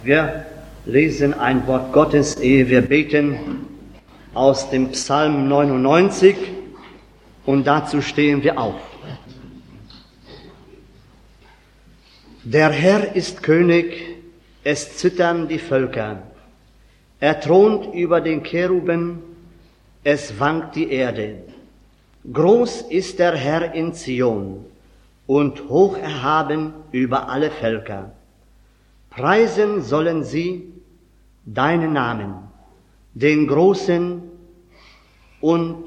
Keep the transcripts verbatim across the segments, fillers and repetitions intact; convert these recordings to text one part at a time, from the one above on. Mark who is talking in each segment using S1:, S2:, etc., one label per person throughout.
S1: Wir lesen ein Wort Gottes, ehe wir beten, aus dem Psalm neunundneunzig, und dazu stehen wir auf. Der Herr ist König, es zittern die Völker. Er thront über den Cheruben, es wankt die Erde. Groß ist der Herr in Zion und hoch erhaben über alle Völker. Preisen sollen sie deinen Namen, den Großen und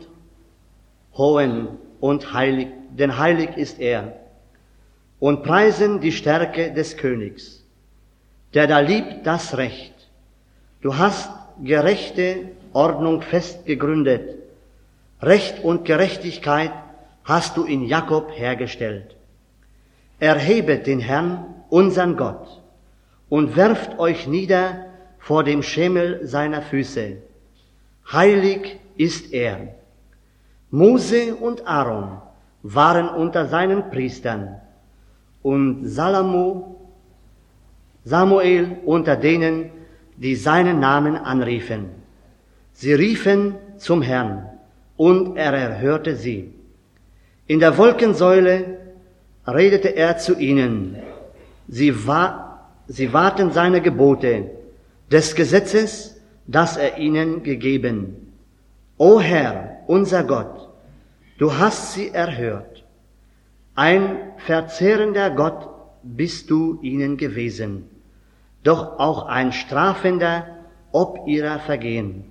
S1: Hohen und Heilig, denn heilig ist er, und preisen die Stärke des Königs, der da liebt das Recht. Du hast gerechte Ordnung fest gegründet, Recht und Gerechtigkeit hast du in Jakob hergestellt. Erhebet den Herrn, unseren Gott, und werft euch nieder vor dem Schemel seiner Füße. Heilig ist er. Mose und Aaron waren unter seinen Priestern und Salomo, Samuel unter denen, die seinen Namen anriefen. Sie riefen zum Herrn, und er erhörte sie. In der Wolkensäule redete er zu ihnen. Sie, wa- sie wahrten seine Gebote, des Gesetzes, das er ihnen gegeben. O Herr, unser Gott, du hast sie erhört. Ein verzehrender Gott bist du ihnen gewesen, doch auch ein strafender ob ihrer Vergehen.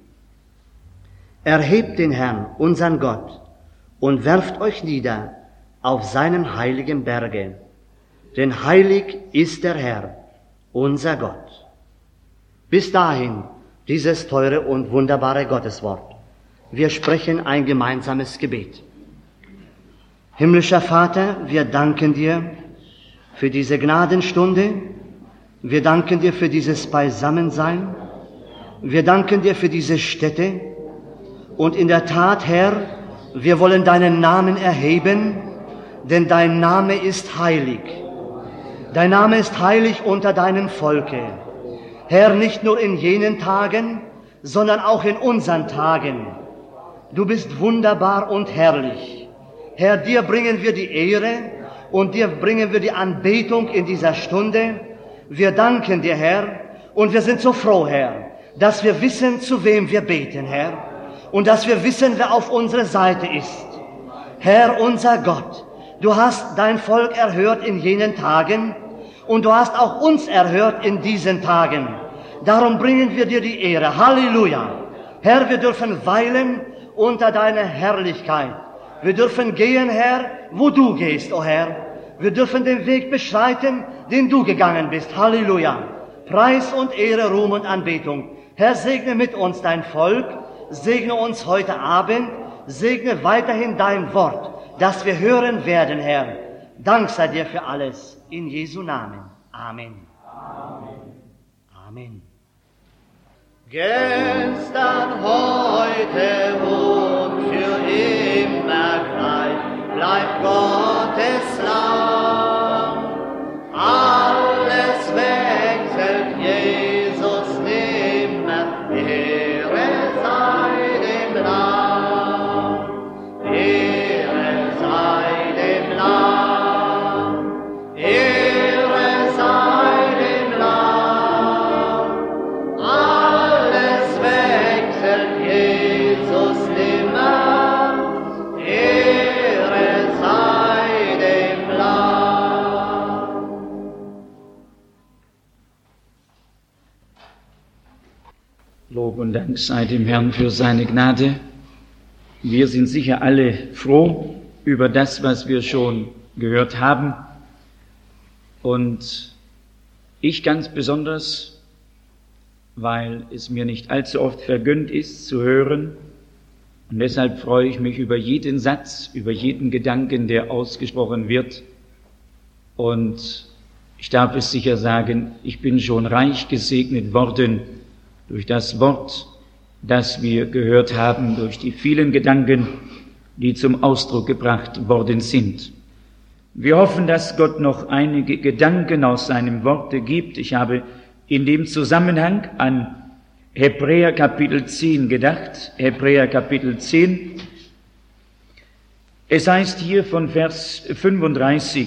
S1: Erhebt den Herrn, unseren Gott, und werft euch nieder auf seinem heiligen Berge, denn heilig ist der Herr, unser Gott. Bis dahin dieses teure und wunderbare Gotteswort. Wir sprechen ein gemeinsames Gebet. Himmlischer Vater, wir danken dir für diese Gnadenstunde. Wir danken dir für dieses Beisammensein. Wir danken dir für diese Stätte. Und in der Tat, Herr, wir wollen deinen Namen erheben, denn dein Name ist heilig. Dein Name ist heilig unter deinem Volke. Herr, nicht nur in jenen Tagen, sondern auch in unseren Tagen. Du bist wunderbar und herrlich. Herr, dir bringen wir die Ehre und dir bringen wir die Anbetung in dieser Stunde. Wir danken dir, Herr, und wir sind so froh, Herr, dass wir wissen, zu wem wir beten, Herr, und dass wir wissen, wer auf unserer Seite ist. Herr, unser Gott, du hast dein Volk erhört in jenen Tagen und du hast auch uns erhört in diesen Tagen. Darum bringen wir dir die Ehre. Halleluja. Herr, wir dürfen weilen unter deiner Herrlichkeit. Wir dürfen gehen, Herr, wo du gehst, o Herr. Wir dürfen den Weg beschreiten, den du gegangen bist. Halleluja. Preis und Ehre, Ruhm und Anbetung. Herr, segne mit uns dein Volk. Segne uns heute Abend. Segne weiterhin dein Wort, das wir hören werden, Herr. Dank sei dir für alles. In Jesu Namen. Amen. Amen. Amen. Gestern, heute und für immer gleich bleibt Gottes Lamm. Alles wechselt, Jesus nimmer, Ehre sei dem Lamm. Ehre sei dem Lamm. Ehre sei dem Lamm. Alles wechselt, Jesus nimmer, Ehre sei dem Lamm.
S2: Lob und Dank sei dem Herrn für seine Gnade. Wir sind sicher alle froh über das, was wir schon gehört haben. Und ich ganz besonders, weil es mir nicht allzu oft vergönnt ist zu hören. Und deshalb freue ich mich über jeden Satz, über jeden Gedanken, der ausgesprochen wird. Und ich darf es sicher sagen, ich bin schon reich gesegnet worden durch das Wort, das wir gehört haben, durch die vielen Gedanken, die zum Ausdruck gebracht worden sind. Wir hoffen, dass Gott noch einige Gedanken aus seinem Worte gibt. Ich habe in dem Zusammenhang an Hebräer Kapitel zehn gedacht. Hebräer Kapitel zehn. Es heißt hier von Vers fünfunddreißig,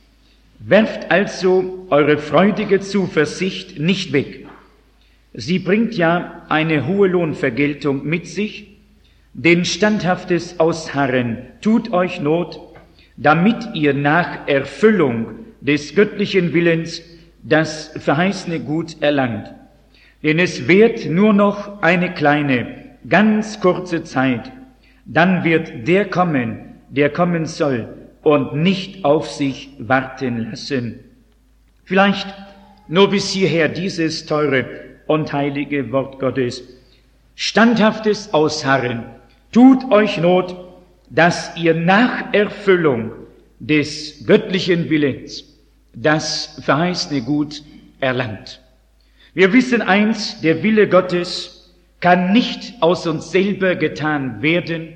S2: werft also eure freudige Zuversicht nicht weg. Sie bringt ja eine hohe Lohnvergeltung mit sich, denn standhaftes Ausharren tut euch Not, damit ihr nach Erfüllung des göttlichen Willens das verheißene Gut erlangt. Denn es währt nur noch eine kleine, ganz kurze Zeit, dann wird der kommen, der kommen soll und nicht auf sich warten lassen. Vielleicht nur bis hierher dieses teure und heilige Wort Gottes. Standhaftes Ausharren tut euch Not, dass ihr nach Erfüllung des göttlichen Willens das verheißene Gut erlangt. Wir wissen eins, der Wille Gottes kann nicht aus uns selber getan werden.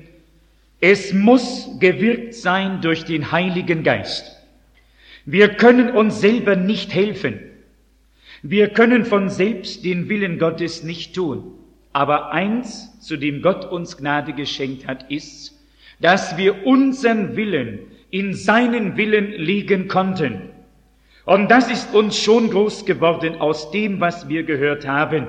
S2: Es muss gewirkt sein durch den Heiligen Geist. Wir können uns selber nicht helfen. Wir können von selbst den Willen Gottes nicht tun. Aber eins, zu dem Gott uns Gnade geschenkt hat, ist, dass wir unseren Willen in seinen Willen legen konnten. Und das ist uns schon groß geworden aus dem, was wir gehört haben.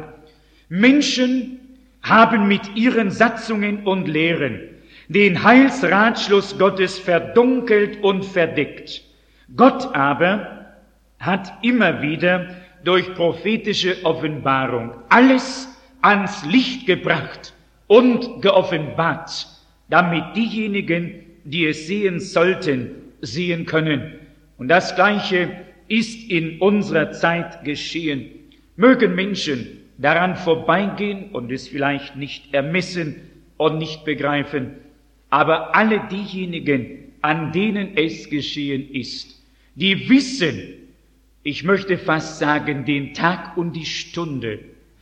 S2: Menschen haben mit ihren Satzungen und Lehren den Heilsratschluss Gottes verdunkelt und verdeckt. Gott aber hat immer wieder durch prophetische Offenbarung alles ans Licht gebracht und geoffenbart, damit diejenigen, die es sehen sollten, sehen können. Und das Gleiche ist in unserer Zeit geschehen. Mögen Menschen daran vorbeigehen und es vielleicht nicht ermessen und nicht begreifen, aber alle diejenigen, an denen es geschehen ist, die wissen, ich möchte fast sagen, den Tag und die Stunde,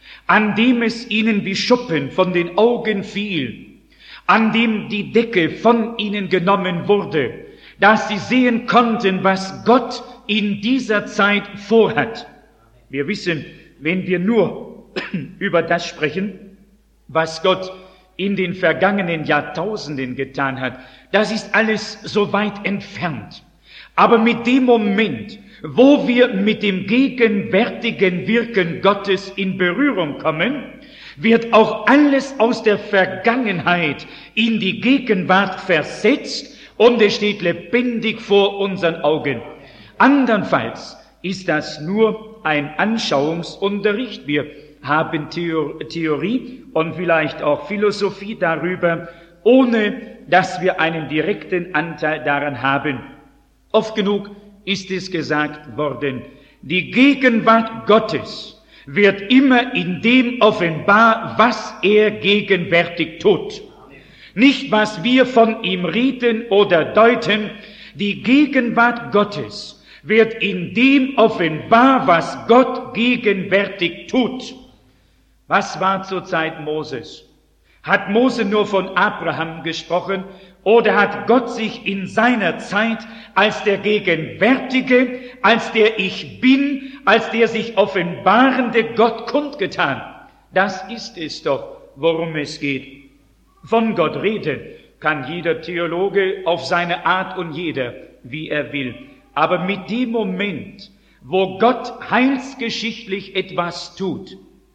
S2: an dem es ihnen wie Schuppen von den Augen fiel, an dem die Decke von ihnen genommen wurde, dass sie sehen konnten, was Gott in dieser Zeit vorhat. Wir wissen, wenn wir nur über das sprechen, was Gott in den vergangenen Jahrtausenden getan hat, das ist alles so weit entfernt. Aber mit dem Moment, wo wir mit dem gegenwärtigen Wirken Gottes in Berührung kommen, wird auch alles aus der Vergangenheit in die Gegenwart versetzt und es steht lebendig vor unseren Augen. Andernfalls ist das nur ein Anschauungsunterricht. Wir haben Theorie und vielleicht auch Philosophie darüber, ohne dass wir einen direkten Anteil daran haben. Oft genug ist es gesagt worden, die Gegenwart Gottes wird immer in dem offenbar, was er gegenwärtig tut. Nicht, was wir von ihm reden oder deuten. Die Gegenwart Gottes wird in dem offenbar, was Gott gegenwärtig tut. Was war zur Zeit Moses? Hat Mose nur von Abraham gesprochen oder hat Gott sich in seiner Zeit als der Gegenwärtige, als der Ich Bin, als der sich offenbarende Gott kundgetan? Das ist es doch, worum es geht. Von Gott reden kann jeder Theologe auf seine Art und jeder, wie er will. Aber mit dem Moment, wo Gott heilsgeschichtlich etwas tut,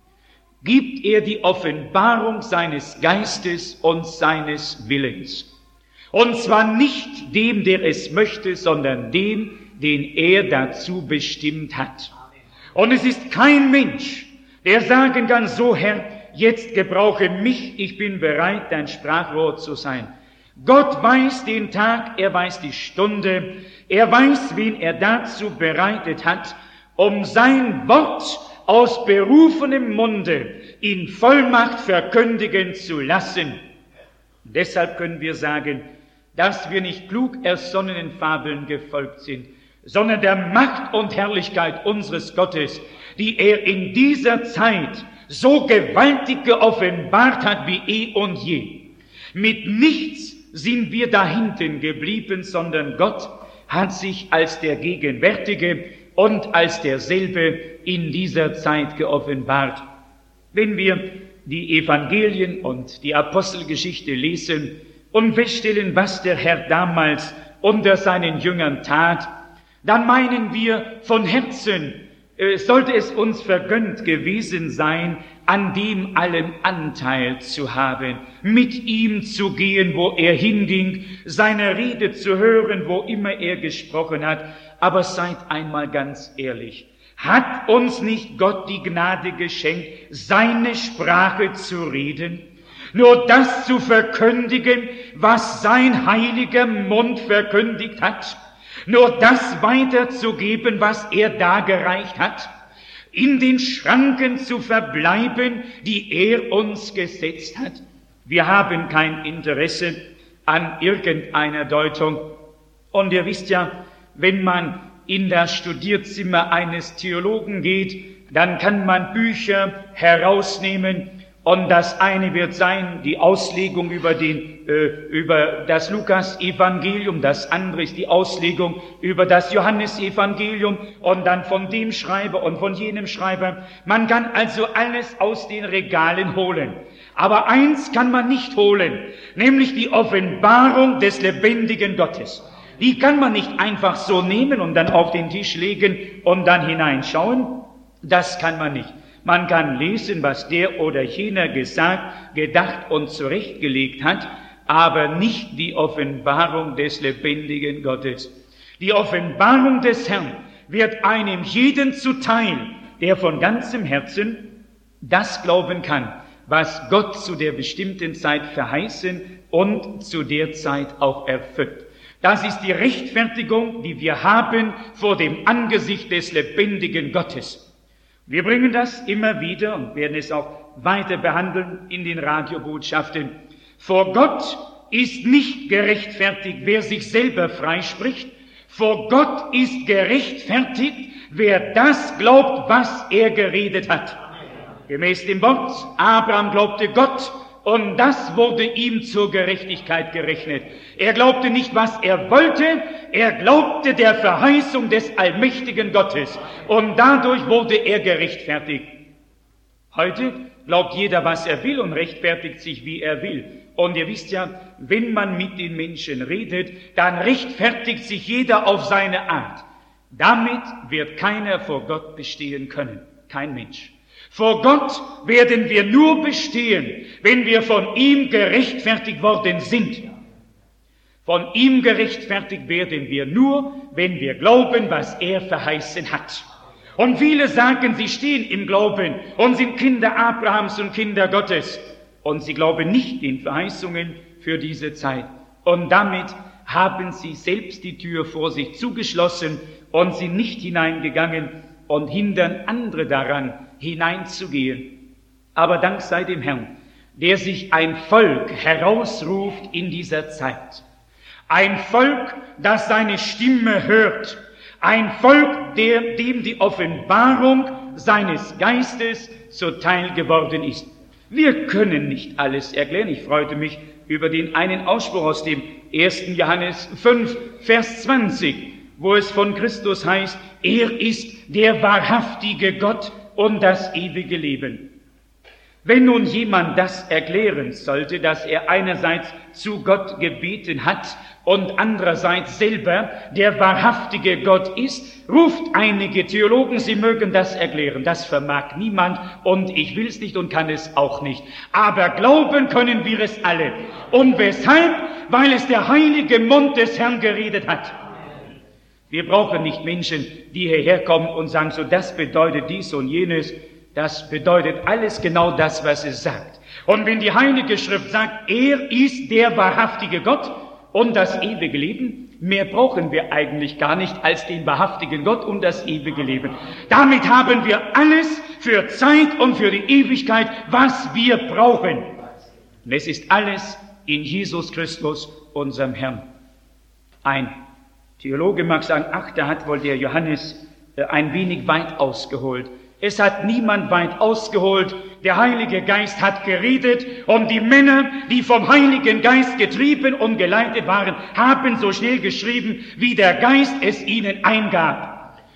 S2: gibt er die Offenbarung seines Geistes und seines Willens. Und zwar nicht dem, der es möchte, sondern dem, den er dazu bestimmt hat. Und es ist kein Mensch, der sagen kann, so Herr, jetzt gebrauche mich, ich bin bereit, dein Sprachrohr zu sein. Gott weiß den Tag, er weiß die Stunde, er weiß, wen er dazu bereitet hat, um sein Wort aus berufenem Munde in Vollmacht verkündigen zu lassen. Und deshalb können wir sagen, dass wir nicht klug ersonnenen Fabeln gefolgt sind, sondern der Macht und Herrlichkeit unseres Gottes, die er in dieser Zeit so gewaltig geoffenbart hat wie eh und je. Mit nichts sind wir da hinten geblieben, sondern Gott hat sich als der Gegenwärtige und als derselbe in dieser Zeit geoffenbart. Wenn wir die Evangelien und die Apostelgeschichte lesen und feststellen, was der Herr damals unter seinen Jüngern tat, dann meinen wir von Herzen, äh, sollte es uns vergönnt gewesen sein, an dem allen Anteil zu haben, mit ihm zu gehen, wo er hinging, seine Rede zu hören, wo immer er gesprochen hat. Aber seid einmal ganz ehrlich, hat uns nicht Gott die Gnade geschenkt, seine Sprache zu reden? Nur das zu verkündigen, was sein heiliger Mund verkündigt hat? Nur das weiterzugeben, was er dargereicht hat? In den Schranken zu verbleiben, die er uns gesetzt hat? Wir haben kein Interesse an irgendeiner Deutung. Und ihr wisst ja, wenn man in das Studierzimmer eines Theologen geht, dann kann man Bücher herausnehmen, und das eine wird sein, die Auslegung über, den, äh, über das Lukas-Evangelium, das andere ist die Auslegung über das Johannes-Evangelium und dann von dem Schreiber und von jenem Schreiber. Man kann also alles aus den Regalen holen. Aber eins kann man nicht holen, nämlich die Offenbarung des lebendigen Gottes. Die kann man nicht einfach so nehmen und dann auf den Tisch legen und dann hineinschauen. Das kann man nicht. Man kann lesen, was der oder jener gesagt, gedacht und zurechtgelegt hat, aber nicht die Offenbarung des lebendigen Gottes. Die Offenbarung des Herrn wird einem jeden zuteil, der von ganzem Herzen das glauben kann, was Gott zu der bestimmten Zeit verheißen und zu der Zeit auch erfüllt. Das ist die Rechtfertigung, die wir haben vor dem Angesicht des lebendigen Gottes. Wir bringen das immer wieder und werden es auch weiter behandeln in den Radiobotschaften. Vor Gott ist nicht gerechtfertigt, wer sich selber freispricht. Vor Gott ist gerechtfertigt, wer das glaubt, was er geredet hat. Gemäß dem Wort, Abraham glaubte Gott, und das wurde ihm zur Gerechtigkeit gerechnet. Er glaubte nicht, was er wollte, er glaubte der Verheißung des allmächtigen Gottes. Und dadurch wurde er gerechtfertigt. Heute glaubt jeder, was er will und rechtfertigt sich, wie er will. Und ihr wisst ja, wenn man mit den Menschen redet, dann rechtfertigt sich jeder auf seine Art. Damit wird keiner vor Gott bestehen können. Kein Mensch. Vor Gott werden wir nur bestehen, wenn wir von ihm gerechtfertigt worden sind. Von ihm gerechtfertigt werden wir nur, wenn wir glauben, was er verheißen hat. Und viele sagen, sie stehen im Glauben und sind Kinder Abrahams und Kinder Gottes. Und sie glauben nicht den Verheißungen für diese Zeit. Und damit haben sie selbst die Tür vor sich zugeschlossen und sind nicht hineingegangen und hindern andere daran, hineinzugehen. Aber Dank sei dem Herrn, der sich ein Volk herausruft in dieser Zeit. Ein Volk, das seine Stimme hört. Ein Volk, der, dem die Offenbarung seines Geistes zuteil geworden ist. Wir können nicht alles erklären. Ich freute mich über den einen Ausspruch aus dem ersten Johannes fünf, Vers zwanzig, wo es von Christus heißt, er ist der wahrhaftige Gott und das ewige Leben. Wenn nun jemand das erklären sollte, dass er einerseits zu Gott gebeten hat und andererseits selber der wahrhaftige Gott ist, ruft einige Theologen, sie mögen das erklären. Das vermag niemand und ich will es nicht und kann es auch nicht. Aber glauben können wir es alle. Und weshalb? Weil es der heilige Mund des Herrn geredet hat. Wir brauchen nicht Menschen, die hierher kommen und sagen, so das bedeutet dies und jenes. Das bedeutet alles genau das, was es sagt. Und wenn die Heilige Schrift sagt, er ist der wahrhaftige Gott und das ewige Leben, mehr brauchen wir eigentlich gar nicht als den wahrhaftigen Gott und das ewige Leben. Damit haben wir alles für Zeit und für die Ewigkeit, was wir brauchen. Und es ist alles in Jesus Christus, unserem Herrn. Ein Theologe mag sagen, ach, da hat wohl der Johannes ein wenig weit ausgeholt. Es hat niemand weit ausgeholt. Der Heilige Geist hat geredet und die Männer, die vom Heiligen Geist getrieben und geleitet waren, haben so schnell geschrieben, wie der Geist es ihnen eingab.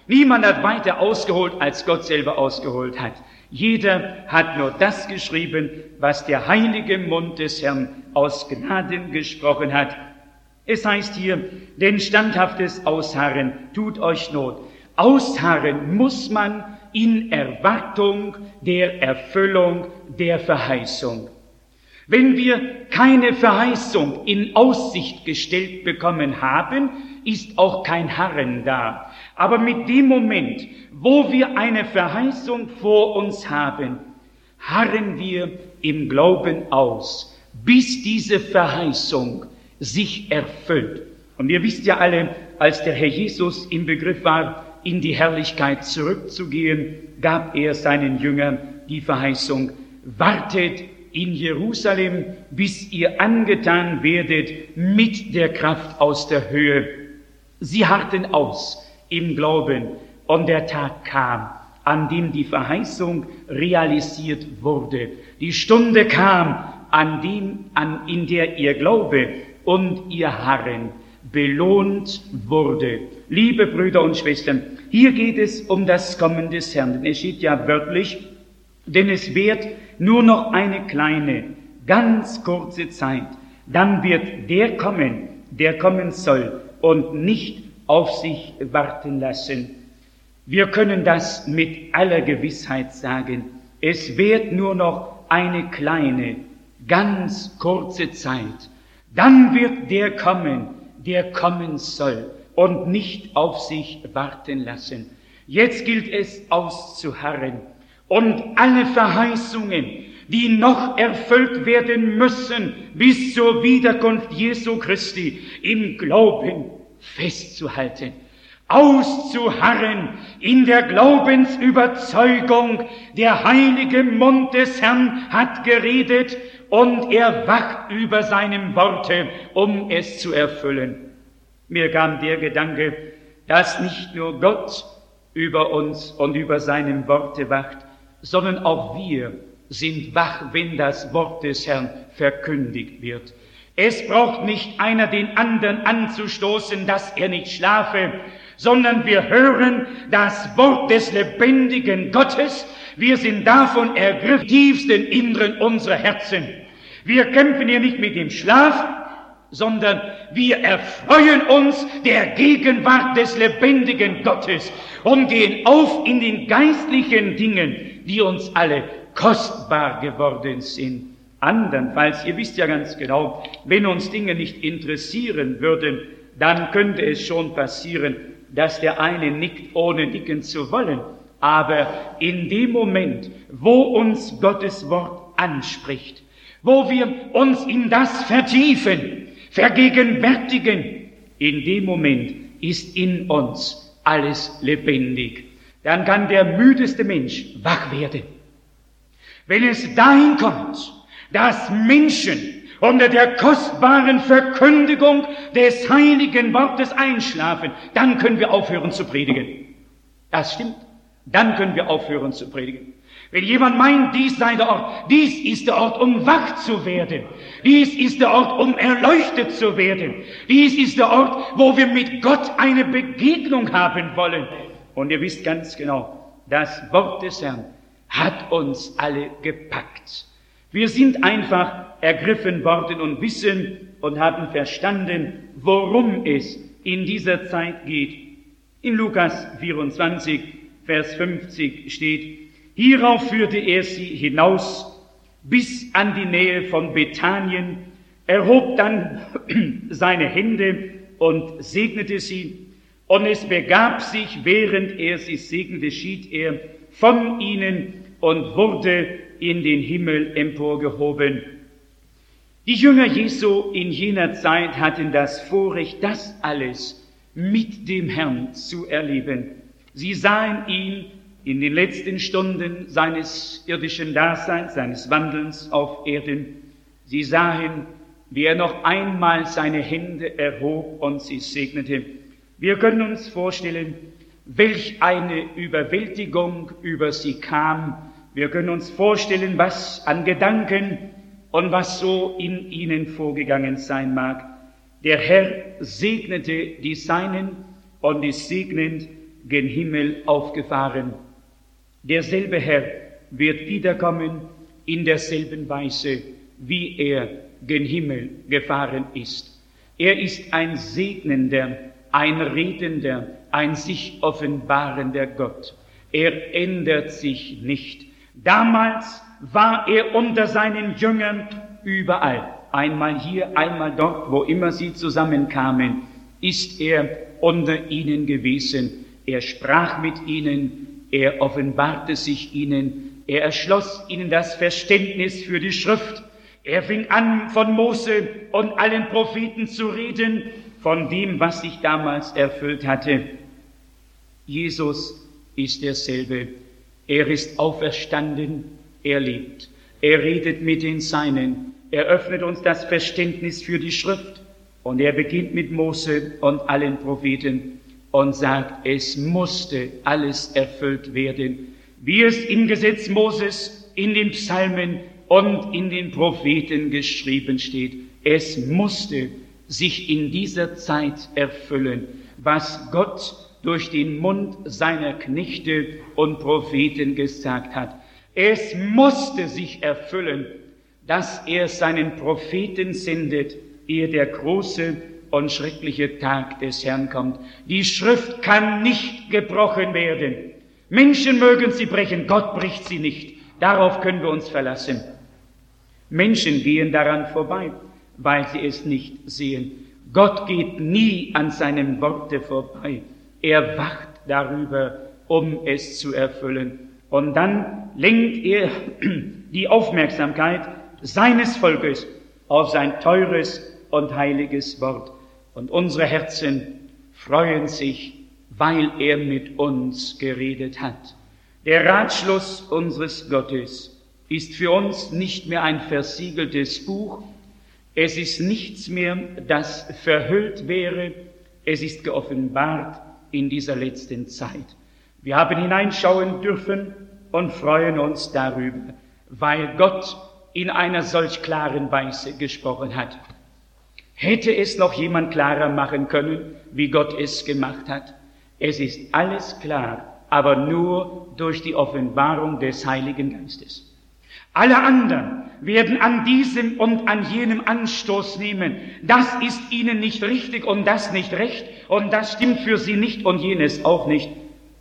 S2: Niemand hat weiter ausgeholt, als Gott selber ausgeholt hat. Jeder hat nur das geschrieben, was der heilige Mund des Herrn aus Gnaden gesprochen hat. Es heißt hier, denn standhaftes Ausharren tut euch Not. Ausharren muss man in Erwartung der Erfüllung der Verheißung. Wenn wir keine Verheißung in Aussicht gestellt bekommen haben, ist auch kein Harren da. Aber mit dem Moment, wo wir eine Verheißung vor uns haben, harren wir im Glauben aus, bis diese Verheißung sich erfüllt. Und ihr wisst ja alle, als der Herr Jesus im Begriff war, in die Herrlichkeit zurückzugehen, gab er seinen Jüngern die Verheißung: Wartet in Jerusalem, bis ihr angetan werdet mit der Kraft aus der Höhe. Sie harrten aus im Glauben, und der Tag kam, an dem die Verheißung realisiert wurde. Die Stunde kam, an dem, an, in der ihr Glaube und ihr Harren belohnt wurde. Liebe Brüder und Schwestern, hier geht es um das Kommen des Herrn. Denn es steht ja wörtlich, denn es währt nur noch eine kleine, ganz kurze Zeit. Dann wird der kommen, der kommen soll und nicht auf sich warten lassen. Wir können das mit aller Gewissheit sagen. Es währt nur noch eine kleine, ganz kurze Zeit. Dann wird der kommen, der kommen soll und nicht auf sich warten lassen. Jetzt gilt es auszuharren und alle Verheißungen, die noch erfüllt werden müssen bis zur Wiederkunft Jesu Christi, im Glauben festzuhalten, auszuharren in der Glaubensüberzeugung. Der heilige Mund des Herrn hat geredet und er wacht über seinem Worte, um es zu erfüllen. Mir kam der Gedanke, dass nicht nur Gott über uns und über seinem Worte wacht, sondern auch wir sind wach, wenn das Wort des Herrn verkündigt wird. Es braucht nicht einer den anderen anzustoßen, dass er nicht schlafe, sondern wir hören das Wort des lebendigen Gottes. Wir sind davon ergriffen, tiefsten Inneren unserer Herzen. Wir kämpfen hier nicht mit dem Schlaf, sondern wir erfreuen uns der Gegenwart des lebendigen Gottes und gehen auf in den geistlichen Dingen, die uns alle kostbar geworden sind. Andernfalls, ihr wisst ja ganz genau, wenn uns Dinge nicht interessieren würden, dann könnte es schon passieren, dass der eine nickt, ohne nicken zu wollen. Aber in dem Moment, wo uns Gottes Wort anspricht, wo wir uns in das vertiefen, vergegenwärtigen, in dem Moment ist in uns alles lebendig. Dann kann der müdeste Mensch wach werden. Wenn es dahin kommt, dass Menschen unter der kostbaren Verkündigung des heiligen Wortes einschlafen, dann können wir aufhören zu predigen. Das stimmt. Dann können wir aufhören zu predigen. Wenn jemand meint, dies sei der Ort, dies ist der Ort, um wach zu werden. Dies ist der Ort, um erleuchtet zu werden. Dies ist der Ort, wo wir mit Gott eine Begegnung haben wollen. Und ihr wisst ganz genau, das Wort des Herrn hat uns alle gepackt. Wir sind einfach ergriffen worden und wissen und haben verstanden, worum es in dieser Zeit geht. In Lukas vierundzwanzig, Vers fünfzig steht: Hierauf führte er sie hinaus bis an die Nähe von Bethanien, erhob dann seine Hände und segnete sie. Und es begab sich, während er sie segnete, schied er von ihnen und wurde in den Himmel emporgehoben. Die Jünger Jesu in jener Zeit hatten das Vorrecht, das alles mit dem Herrn zu erleben. Sie sahen ihn in den letzten Stunden seines irdischen Daseins, seines Wandelns auf Erden. Sie sahen, wie er noch einmal seine Hände erhob und sie segnete. Wir können uns vorstellen, welch eine Überwältigung über sie kam. Wir können uns vorstellen, was an Gedanken und was so in ihnen vorgegangen sein mag. Der Herr segnete die Seinen und ist segnend gen Himmel aufgefahren. Derselbe Herr wird wiederkommen in derselben Weise, wie er gen Himmel gefahren ist. Er ist ein segnender, ein redender, ein sich offenbarender Gott. Er ändert sich nicht. Damals war er unter seinen Jüngern überall. Einmal hier, einmal dort, wo immer sie zusammenkamen, ist er unter ihnen gewesen. Er sprach mit ihnen, er offenbarte sich ihnen, er erschloss ihnen das Verständnis für die Schrift. Er fing an, von Mose und allen Propheten zu reden, von dem, was sich damals erfüllt hatte. Jesus ist derselbe. Er ist auferstanden, er lebt. Er redet mit den Seinen. Er öffnet uns das Verständnis für die Schrift. Und er beginnt mit Mose und allen Propheten und sagt, es musste alles erfüllt werden, wie es im Gesetz Moses, in den Psalmen und in den Propheten geschrieben steht. Es musste sich in dieser Zeit erfüllen, was Gott durch den Mund seiner Knechte und Propheten gesagt hat. Es musste sich erfüllen, dass er seinen Propheten sendet, ehe der große und schreckliche Tag des Herrn kommt. Die Schrift kann nicht gebrochen werden. Menschen mögen sie brechen, Gott bricht sie nicht. Darauf können wir uns verlassen. Menschen gehen daran vorbei, weil sie es nicht sehen. Gott geht nie an seinem Worte vorbei. Er wacht darüber, um es zu erfüllen. Und dann lenkt er die Aufmerksamkeit seines Volkes auf sein teures und heiliges Wort. Und unsere Herzen freuen sich, weil er mit uns geredet hat. Der Ratschluss unseres Gottes ist für uns nicht mehr ein versiegeltes Buch. Es ist nichts mehr, das verhüllt wäre. Es ist geoffenbart in dieser letzten Zeit. Wir haben hineinschauen dürfen und freuen uns darüber, weil Gott in einer solch klaren Weise gesprochen hat. Hätte es noch jemand klarer machen können, wie Gott es gemacht hat? Es ist alles klar, aber nur durch die Offenbarung des Heiligen Geistes. Alle anderen werden an diesem und an jenem Anstoß nehmen. Das ist ihnen nicht richtig und das nicht recht und das stimmt für sie nicht und jenes auch nicht.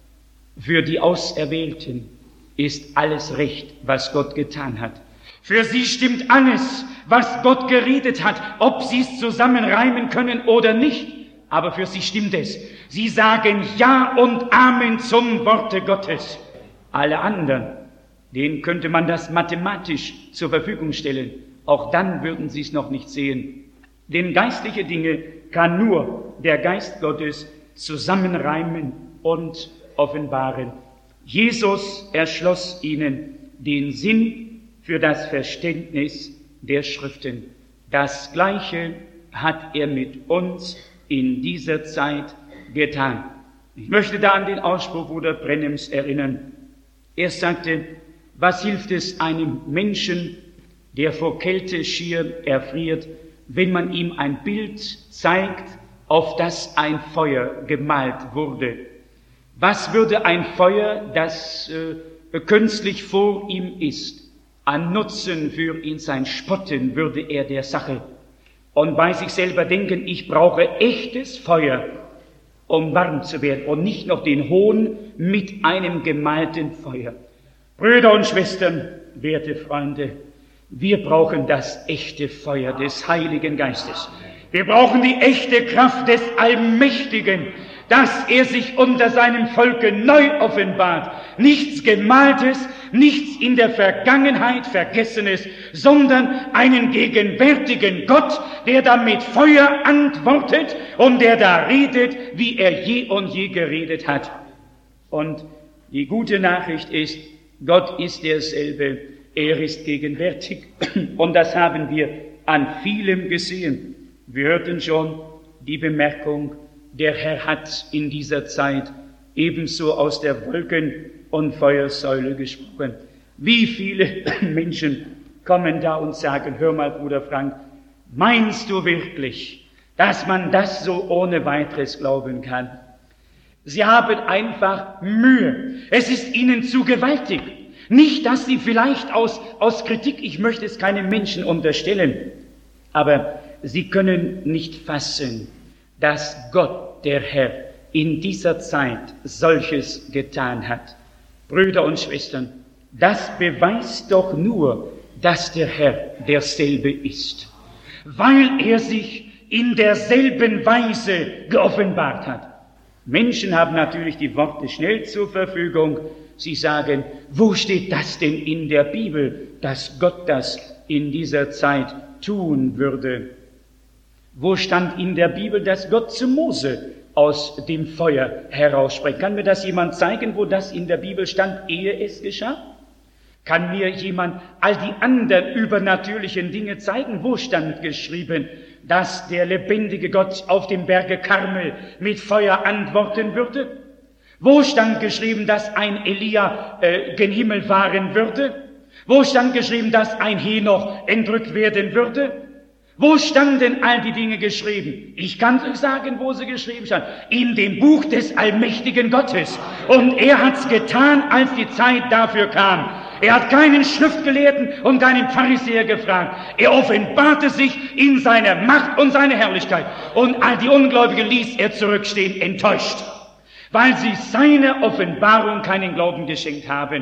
S2: Für die Auserwählten ist alles recht, was Gott getan hat. Für sie stimmt alles, was Gott geredet hat, ob sie es zusammenreimen können oder nicht. Aber für sie stimmt es. Sie sagen Ja und Amen zum Worte Gottes. Alle anderen, denen könnte man das mathematisch zur Verfügung stellen. Auch dann würden sie es noch nicht sehen. Denn geistliche Dinge kann nur der Geist Gottes zusammenreimen und offenbaren. Jesus erschloss ihnen den Sinn für das Verständnis der Schriften. Das Gleiche hat er mit uns in dieser Zeit getan. Ich möchte da an den Ausspruch Bruder Brennems erinnern. Er sagte, was hilft es einem Menschen, der vor Kälte schier erfriert, wenn man ihm ein Bild zeigt, auf das ein Feuer gemalt wurde? Was würde ein Feuer, das äh, künstlich vor ihm ist, an Nutzen für ihn sein? Spotten würde er der Sache und bei sich selber denken, ich brauche echtes Feuer, um warm zu werden und nicht noch den Hohn mit einem gemalten Feuer. Brüder und Schwestern, werte Freunde, wir brauchen das echte Feuer des Heiligen Geistes. Wir brauchen die echte Kraft des Allmächtigen, dass er sich unter seinem Volke neu offenbart. Nichts Gemaltes, nichts in der Vergangenheit Vergessenes, sondern einen gegenwärtigen Gott, der da mit Feuer antwortet und der da redet, wie er je und je geredet hat. Und die gute Nachricht ist, Gott ist derselbe, er ist gegenwärtig. Und das haben wir an vielem gesehen. Wir hörten schon die Bemerkung, der Herr hat in dieser Zeit ebenso aus der Wolken- und Feuersäule gesprochen. Wie viele Menschen kommen da und sagen, hör mal, Bruder Frank, meinst du wirklich, dass man das so ohne weiteres glauben kann? Sie haben einfach Mühe. Es ist ihnen zu gewaltig. Nicht, dass sie vielleicht aus, aus Kritik, ich möchte es keinem Menschen unterstellen, aber sie können nicht fassen, dass Gott, der Herr, in dieser Zeit solches getan hat. Brüder und Schwestern, das beweist doch nur, dass der Herr derselbe ist, weil er sich in derselben Weise geoffenbart hat. Menschen haben natürlich die Worte schnell zur Verfügung. Sie sagen, wo steht das denn in der Bibel, dass Gott das in dieser Zeit tun würde? Wo stand in der Bibel, dass Gott zu Mose aus dem Feuer herausspricht? Kann mir das jemand zeigen, wo das in der Bibel stand, ehe es geschah? Kann mir jemand all die anderen übernatürlichen Dinge zeigen? Wo stand geschrieben, dass der lebendige Gott auf dem Berge Karmel mit Feuer antworten würde? Wo stand geschrieben, dass ein Elia äh, gen Himmel fahren würde? Wo stand geschrieben, dass ein Henoch entrückt werden würde? Wo standen all die Dinge geschrieben? Ich kann euch sagen, wo sie geschrieben standen. In dem Buch des allmächtigen Gottes. Und er hat's getan, als die Zeit dafür kam. Er hat keinen Schriftgelehrten und keinen Pharisäer gefragt. Er offenbarte sich in seiner Macht und seiner Herrlichkeit. Und all die Ungläubigen ließ er zurückstehen, enttäuscht, weil sie seiner Offenbarung keinen Glauben geschenkt haben.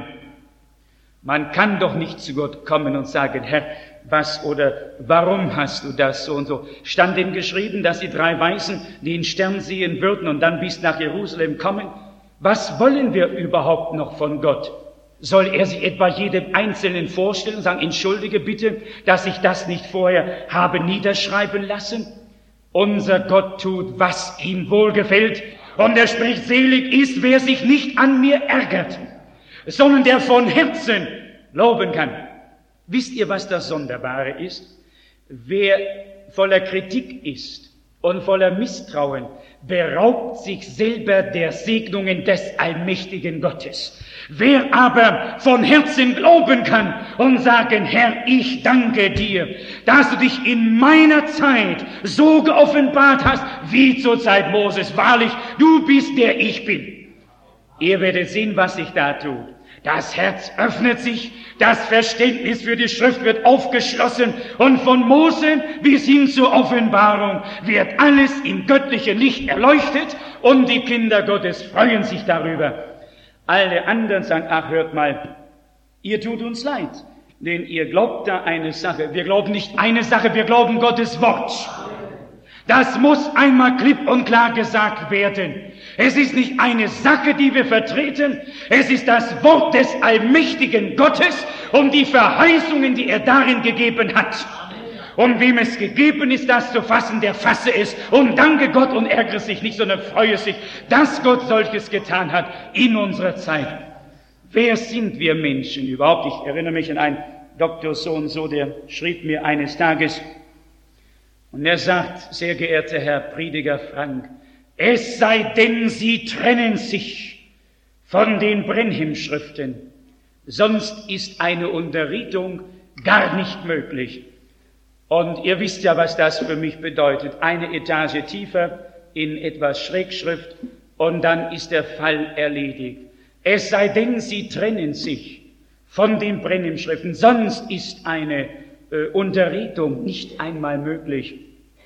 S2: Man kann doch nicht zu Gott kommen und sagen, Herr, was oder warum hast du das so und so? Stand denn geschrieben, dass die drei Weisen den Stern sehen würden und dann bis nach Jerusalem kommen? Was wollen wir überhaupt noch von Gott? Soll er sich etwa jedem Einzelnen vorstellen und sagen, entschuldige bitte, dass ich das nicht vorher habe niederschreiben lassen? Unser Gott tut, was ihm wohlgefällt. Und er spricht, selig ist, wer sich nicht an mir ärgert, sondern der von Herzen loben kann. Wisst ihr, was das Sonderbare ist? Wer voller Kritik ist und voller Misstrauen, beraubt sich selber der Segnungen des allmächtigen Gottes. Wer aber von Herzen glauben kann und sagen, Herr, ich danke dir, dass du dich in meiner Zeit so geoffenbart hast, wie zur Zeit Moses. Wahrlich, du bist der ich bin. Ihr werdet sehen, was sich da tut. Das Herz öffnet sich, das Verständnis für die Schrift wird aufgeschlossen und von Mose bis hin zur Offenbarung wird alles im göttlichen Licht erleuchtet und die Kinder Gottes freuen sich darüber. Alle anderen sagen, ach, hört mal, ihr tut uns leid, denn ihr glaubt da eine Sache. Wir glauben nicht eine Sache, wir glauben Gottes Wort. Das muss einmal klipp und klar gesagt werden. Es ist nicht eine Sache, die wir vertreten, es ist das Wort des allmächtigen Gottes und die Verheißungen, die er darin gegeben hat. Und wem es gegeben ist, das zu fassen, der fasse es und danke Gott und ärgere sich nicht, sondern freue sich, dass Gott solches getan hat in unserer Zeit. Wer sind wir Menschen überhaupt? Ich erinnere mich an einen Doktor so und so, der schrieb mir eines Tages, und er sagt, sehr geehrter Herr Prediger Frank, es sei denn, Sie trennen sich von den Brenhim-Schriften, sonst ist eine Unterredung gar nicht möglich. Und ihr wisst ja, was das für mich bedeutet. Eine Etage tiefer in etwas Schrägschrift und dann ist der Fall erledigt. Es sei denn, Sie trennen sich von den Brenhim-Schriften, sonst ist eine äh, Unterredung nicht einmal möglich.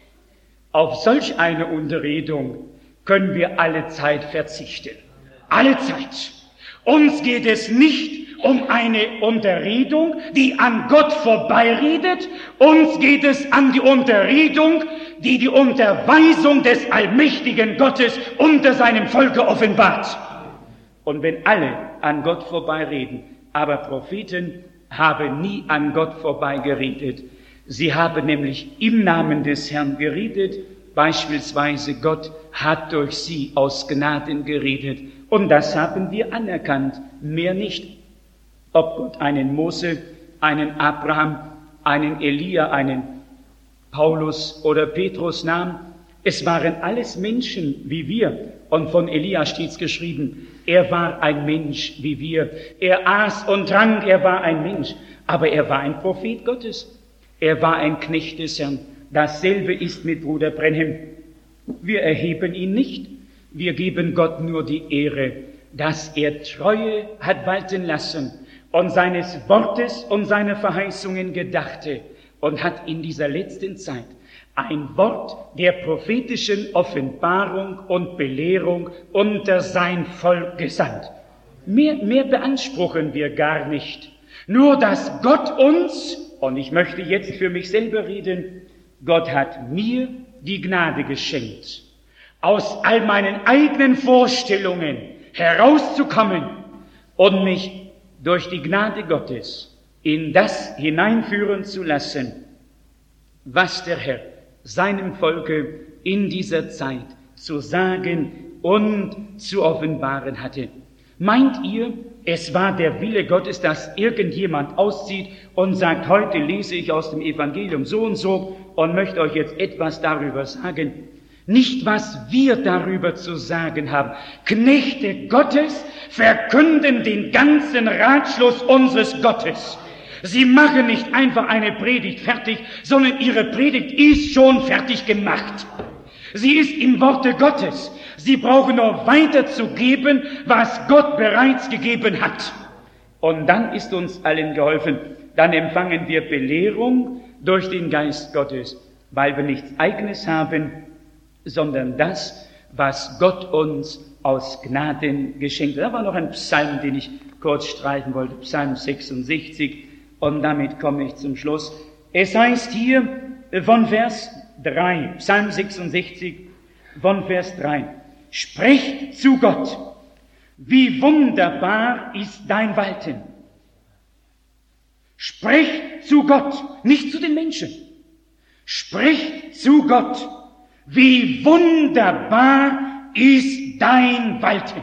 S2: Auf solch eine Unterredung können wir alle Zeit verzichten. Alle Zeit. Uns geht es nicht um eine Unterredung, die an Gott vorbeiredet. Uns geht es an die Unterredung, die die Unterweisung des allmächtigen Gottes unter seinem Volke offenbart. Und wenn alle an Gott vorbeireden, aber Propheten haben nie an Gott vorbeigeredet. Sie haben nämlich im Namen des Herrn geredet. Beispielsweise Gott hat durch sie aus Gnaden geredet. Und das haben wir anerkannt, mehr nicht. Ob Gott einen Mose, einen Abraham, einen Elia, einen Paulus oder Petrus nahm, es waren alles Menschen wie wir. Und von Elia steht's geschrieben, er war ein Mensch wie wir. Er aß und trank, er war ein Mensch. Aber er war ein Prophet Gottes. Er war ein Knecht des Herrn. Dasselbe ist mit Bruder Brenhim. Wir erheben ihn nicht. Wir geben Gott nur die Ehre, dass er Treue hat walten lassen und seines Wortes und seiner Verheißungen gedachte und hat in dieser letzten Zeit ein Wort der prophetischen Offenbarung und Belehrung unter sein Volk gesandt. Mehr, mehr beanspruchen wir gar nicht. Nur, dass Gott uns, und ich möchte jetzt für mich selber reden, Gott hat mir die Gnade geschenkt, aus all meinen eigenen Vorstellungen herauszukommen und mich durch die Gnade Gottes in das hineinführen zu lassen, was der Herr seinem Volke in dieser Zeit zu sagen und zu offenbaren hatte. Meint ihr, es war der Wille Gottes, dass irgendjemand auszieht und sagt, heute lese ich aus dem Evangelium so und so und möchte euch jetzt etwas darüber sagen? Nicht, was wir darüber zu sagen haben. Knechte Gottes verkünden den ganzen Ratschluss unseres Gottes. Sie machen nicht einfach eine Predigt fertig, sondern ihre Predigt ist schon fertig gemacht. Sie ist im Worte Gottes. Sie brauchen nur weiterzugeben, was Gott bereits gegeben hat. Und dann ist uns allen geholfen. Dann empfangen wir Belehrung durch den Geist Gottes, weil wir nichts Eigenes haben, sondern das, was Gott uns aus Gnaden geschenkt hat. Da war noch ein Psalm, den ich kurz streichen wollte, Psalm sechsundsechzig. Und damit komme ich zum Schluss. Es heißt hier von Vers drei, Psalm sechsundsechzig, von Vers drei, sprecht zu Gott, wie wunderbar ist dein Walten. Sprecht zu Gott, nicht zu den Menschen. Sprecht zu Gott, wie wunderbar ist dein Walten.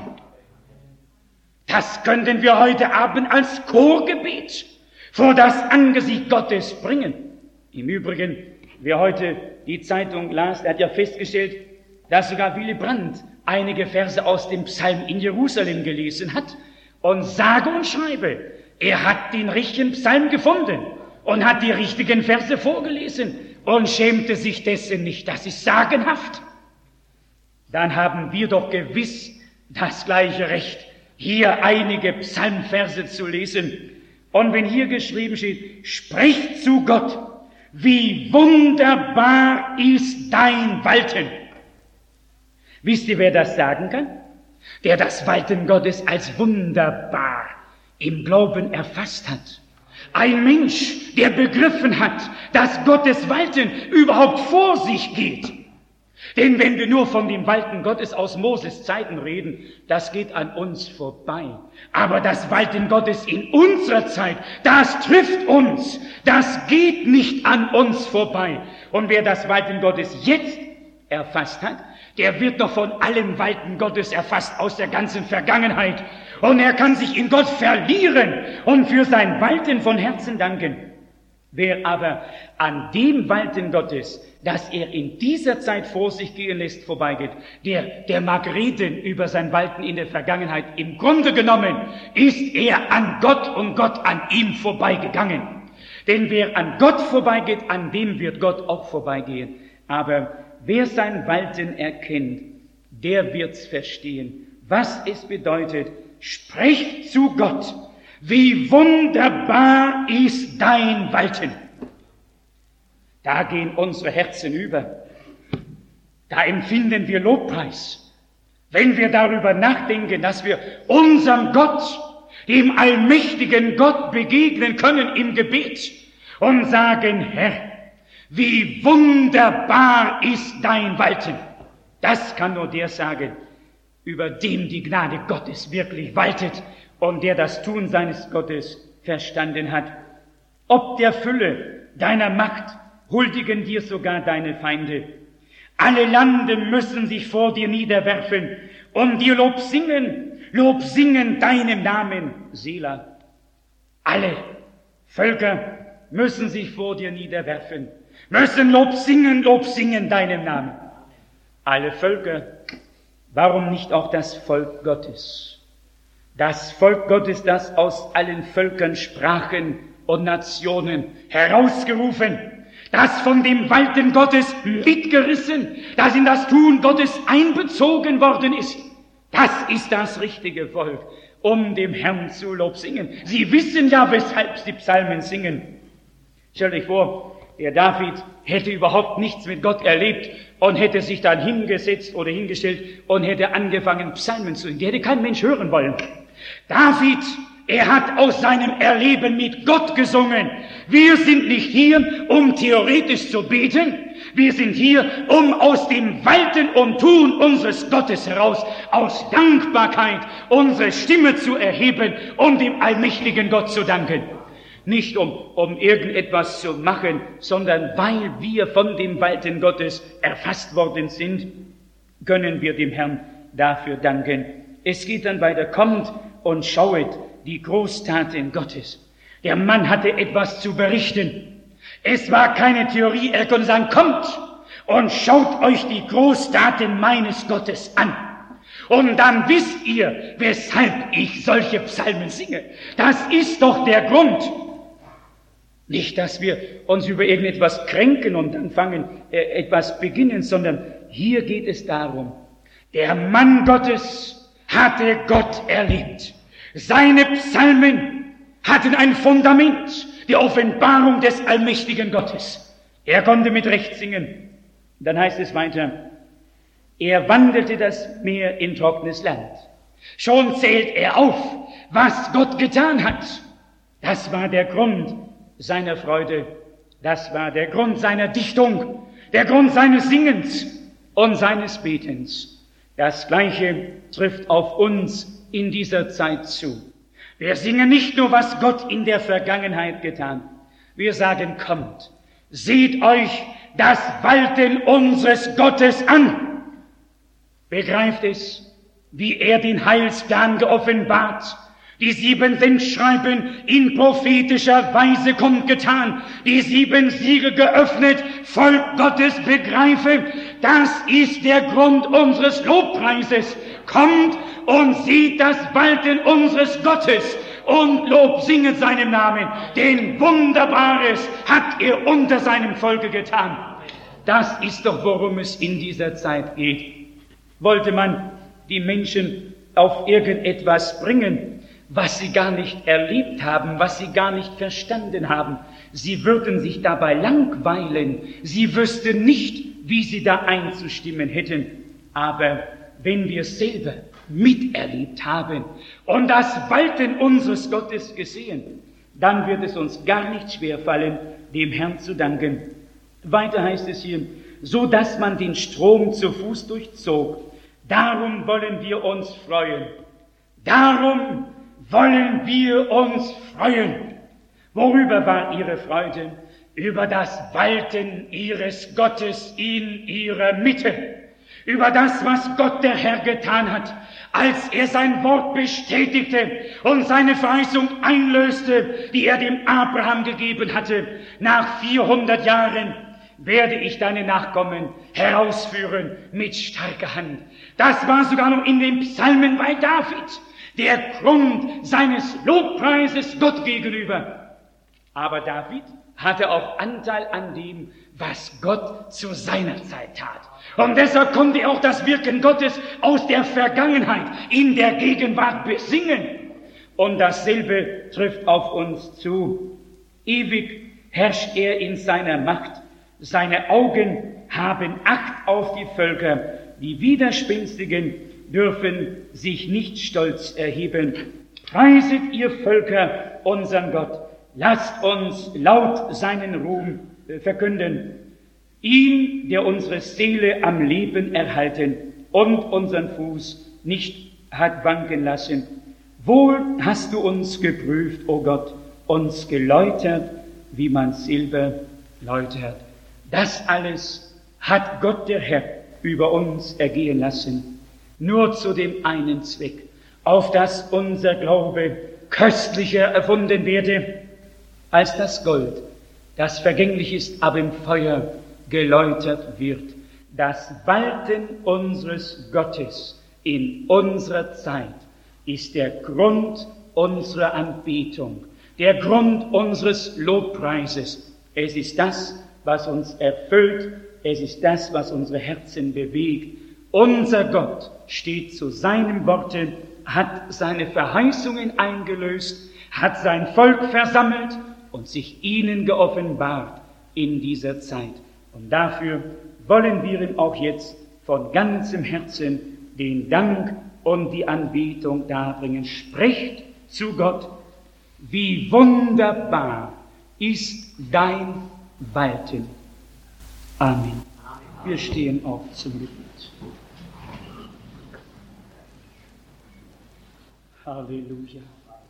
S2: Das könnten wir heute Abend als Chorgebet vor das Angesicht Gottes bringen. Im Übrigen, wer heute die Zeitung las, der hat ja festgestellt, dass sogar Willy Brandt einige Verse aus dem Psalm in Jerusalem gelesen hat. Und sage und schreibe, er hat den richtigen Psalm gefunden und hat die richtigen Verse vorgelesen und schämte sich dessen nicht. Das ist sagenhaft. Dann haben wir doch gewiss das gleiche Recht, hier einige Psalmverse zu lesen. Und wenn hier geschrieben steht, sprecht zu Gott, wie wunderbar ist dein Walten. Wisst ihr, wer das sagen kann? Der das Walten Gottes als wunderbar im Glauben erfasst hat. Ein Mensch, der begriffen hat, dass Gottes Walten überhaupt vor sich geht. Denn wenn wir nur von dem Walten Gottes aus Moses Zeiten reden, das geht an uns vorbei. Aber das Walten Gottes in unserer Zeit, das trifft uns. Das geht nicht an uns vorbei. Und wer das Walten Gottes jetzt erfasst hat, der wird doch von allem Walten Gottes erfasst aus der ganzen Vergangenheit. Und er kann sich in Gott verlieren und für sein Walten von Herzen danken. Wer aber an dem Walten Gottes, das er in dieser Zeit vor sich gehen lässt, vorbeigeht, der, der mag reden über sein Walten in der Vergangenheit. Im Grunde genommen ist er an Gott und Gott an ihm vorbeigegangen. Denn wer an Gott vorbeigeht, an dem wird Gott auch vorbeigehen. Aber wer sein Walten erkennt, der wird's verstehen, was es bedeutet. Sprecht zu Gott, wie wunderbar ist dein Walten. Da gehen unsere Herzen über. Da empfinden wir Lobpreis. Wenn wir darüber nachdenken, dass wir unserem Gott, dem allmächtigen Gott, begegnen können im Gebet und sagen, Herr, wie wunderbar ist dein Walten. Das kann nur der sagen, über dem die Gnade Gottes wirklich waltet und der das Tun seines Gottes verstanden hat. Ob der Fülle deiner Macht huldigen dir sogar deine Feinde. Alle Lande müssen sich vor dir niederwerfen und dir Lob singen, Lob singen deinem Namen, Selah. Alle Völker müssen sich vor dir niederwerfen, müssen Lob singen, Lob singen deinem Namen. Alle Völker, warum nicht auch das Volk Gottes? Das Volk Gottes, das aus allen Völkern, Sprachen und Nationen herausgerufen, das von dem Walten Gottes mitgerissen, das in das Tun Gottes einbezogen worden ist. Das ist das richtige Volk, um dem Herrn zu Lob singen. Sie wissen ja, weshalb sie Psalmen singen. Stellt euch vor, der David hätte überhaupt nichts mit Gott erlebt und hätte sich dann hingesetzt oder hingestellt und hätte angefangen, Psalmen zu singen. Die hätte kein Mensch hören wollen. David, er hat aus seinem Erleben mit Gott gesungen. Wir sind nicht hier, um theoretisch zu beten. Wir sind hier, um aus dem Walten und Tun unseres Gottes heraus, aus Dankbarkeit, unsere Stimme zu erheben und dem allmächtigen Gott zu danken. Nicht um, um irgendetwas zu machen, sondern weil wir von dem Walten Gottes erfasst worden sind, können wir dem Herrn dafür danken. Es geht dann weiter, kommt und schauet die Großtaten Gottes. Der Mann hatte etwas zu berichten. Es war keine Theorie, er konnte sagen, kommt und schaut euch die Großtaten meines Gottes an. Und dann wisst ihr, weshalb ich solche Psalmen singe. Das ist doch der Grund. Nicht, dass wir uns über irgendetwas kränken und dann fangen, äh, etwas beginnen, sondern hier geht es darum, der Mann Gottes hatte Gott erlebt. Seine Psalmen hatten ein Fundament, die Offenbarung des allmächtigen Gottes. Er konnte mit Recht singen. Dann heißt es weiter, er wandelte das Meer in trockenes Land. Schon zählt er auf, was Gott getan hat. Das war der Grund seiner Freude. Das war der Grund seiner Dichtung, der Grund seines Singens und seines Betens. Das Gleiche trifft auf uns in dieser Zeit zu. Wir singen nicht nur, was Gott in der Vergangenheit getan. Wir sagen, kommt, seht euch das Walten unseres Gottes an. Begreift es, wie er den Heilsplan geoffenbart, die sieben Sendschreiben in prophetischer Weise kundgetan, die sieben Siegel geöffnet, Volk Gottes begreife, das ist der Grund unseres Lobpreises. Kommt und seht das Walten unseres Gottes und Lob singet seinem Namen, denn Wunderbares hat er unter seinem Volke getan. Das ist doch, worum es in dieser Zeit geht. Wollte man die Menschen auf irgendetwas bringen, was sie gar nicht erlebt haben, was sie gar nicht verstanden haben, sie würden sich dabei langweilen, sie wüssten nicht, wie sie da einzustimmen hätten. Aber wenn wir selber miterlebt haben und das Walten unseres Gottes gesehen, dann wird es uns gar nicht schwerfallen, dem Herrn zu danken. Weiter heißt es hier, so dass man den Strom zu Fuß durchzog. Darum wollen wir uns freuen. Darum wollen wir uns freuen. Worüber war ihre Freude? Über das Walten ihres Gottes in ihrer Mitte. Über das, was Gott der Herr getan hat, als er sein Wort bestätigte und seine Verheißung einlöste, die er dem Abraham gegeben hatte. Nach vierhundert Jahren werde ich deine Nachkommen herausführen mit starker Hand. Das war sogar noch in den Psalmen bei David, der Grund seines Lobpreises Gott gegenüber. Aber David hatte auch Anteil an dem, was Gott zu seiner Zeit tat. Und deshalb konnte er auch das Wirken Gottes aus der Vergangenheit in der Gegenwart besingen. Und dasselbe trifft auf uns zu. Ewig herrscht er in seiner Macht. Seine Augen haben Acht auf die Völker. Die Widerspenstigen dürfen sich nicht stolz erheben. Preiset ihr Völker unseren Gott. Lasst uns laut seinen Ruhm verkünden. Ihn, der unsere Seele am Leben erhalten und unseren Fuß nicht hat wanken lassen. Wohl hast du uns geprüft, o Gott, uns geläutert, wie man Silber läutert. Das alles hat Gott der Herr über uns ergehen lassen, nur zu dem einen Zweck, auf dass unser Glaube köstlicher erfunden werde, als das Gold, das vergänglich ist, aber im Feuer geläutert wird. Das Walten unseres Gottes in unserer Zeit ist der Grund unserer Anbetung, der Grund unseres Lobpreises. Es ist das, was uns erfüllt, es ist das, was unsere Herzen bewegt. Unser Gott steht zu seinem Worte, hat seine Verheißungen eingelöst, hat sein Volk versammelt und sich ihnen geoffenbart in dieser Zeit. Und dafür wollen wir ihm auch jetzt von ganzem Herzen den Dank und die Anbetung darbringen. Sprecht zu Gott, wie wunderbar ist dein Walten. Amen. Wir stehen auf zum Gebet. Halleluja.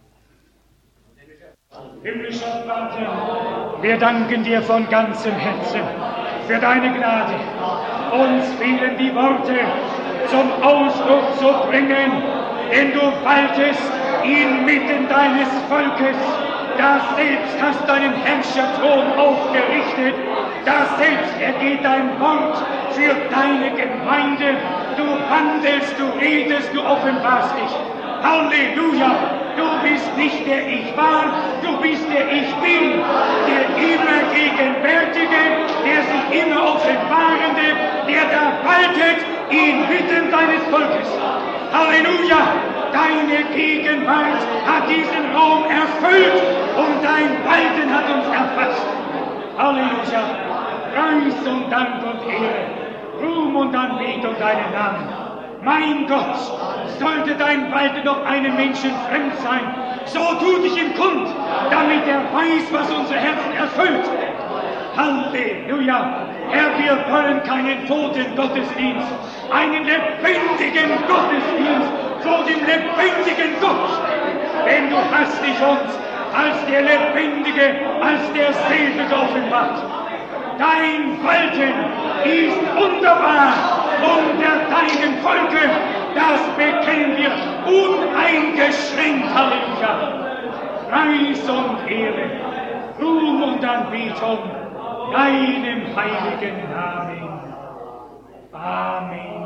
S2: Himmlischer Vater, wir danken dir von ganzem Herzen für deine Gnade. Uns fehlen die Worte zum Ausdruck zu bringen, denn du waltest inmitten deines Volkes. Da selbst hast deinen Herrscherthron aufgerichtet, da selbst ergeht dein Wort für deine Gemeinde. Du handelst, du redest, du offenbarst dich. Halleluja! Du bist nicht der Ich war, du bist der Ich bin, der immer Gegenwärtige, der sich immer Offenbarende, der da waltet inmitten deines Volkes. Halleluja! Deine Gegenwart hat diesen Raum erfüllt und dein Walten hat uns erfasst. Halleluja! Preis und Dank und Ehre, Ruhm und Anbetung deinen Namen. Mein Gott, sollte dein Walten doch einem Menschen fremd sein, so tu dich ihm kund, damit er weiß, was unsere Herzen erfüllt. Halleluja! Herr, wir wollen keinen toten Gottesdienst, einen lebendigen Gottesdienst vor dem lebendigen Gott. Denn du hast dich uns als der Lebendige, als derselbe geoffenbart. Dein Walten ist wunderbar unter deinem Volke, das bekennen wir uneingeschränkt. Halleluja! Preis und Ehre, Ruhm und Anbetung deinem heiligen Namen. Amen.